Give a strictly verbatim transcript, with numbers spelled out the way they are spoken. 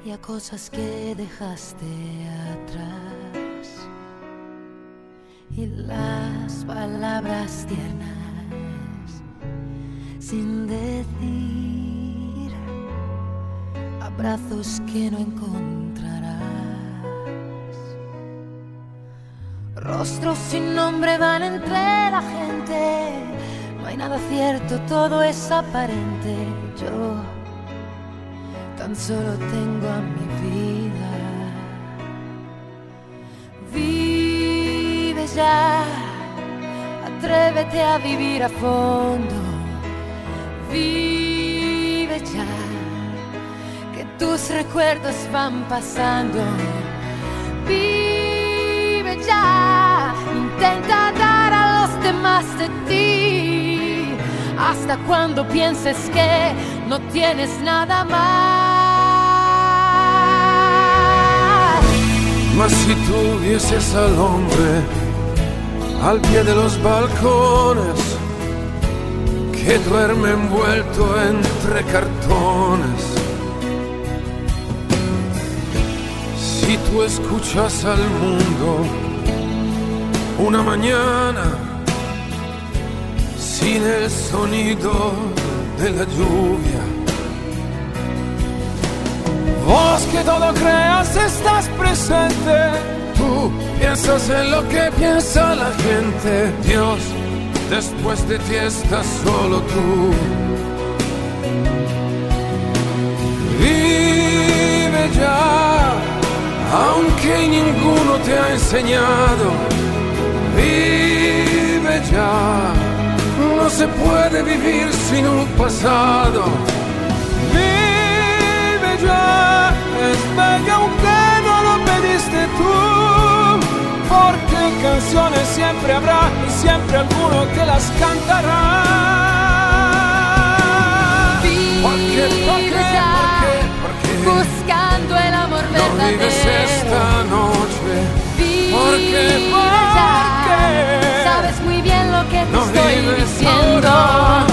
y a cosas que dejaste atrás, y las palabras tiernas sin decir, abrazos que no encontrarás, rostros sin nombre van entre la gente, no hay nada cierto, todo es aparente. Yo tan solo tengo a mi vida. Vive ya, atrévete a vivir a fondo. Vive ya, que tus recuerdos van pasando. Vive ya, intenta dar a los demás de ti, hasta cuando pienses que no tienes nada más. Mas si tú vieses al hombre al pie de los balcones, que duerme envuelto entre cartones, si tú escuchas al mundo una mañana sin el sonido de la lluvia, vos que todo creas estás presente, tú piensas en lo que piensa la gente. Dios, después de ti estás solo tú. Vive ya, aunque ninguno te ha enseñado. Vive ya, no se puede vivir sin un pasado. Vive ya, es bello aunque no lo pediste tú, porque canciones siempre habrá y siempre alguno que las cantará. Vive ¿Por qué? ¿Por qué? ya, ¿Por qué? ¿Por qué? buscando el amor No verdadero. vives esta noche. Vive ¿Por qué? ¿Por ya, qué? sabes muy bien lo que te No estoy vives diciendo. ahora.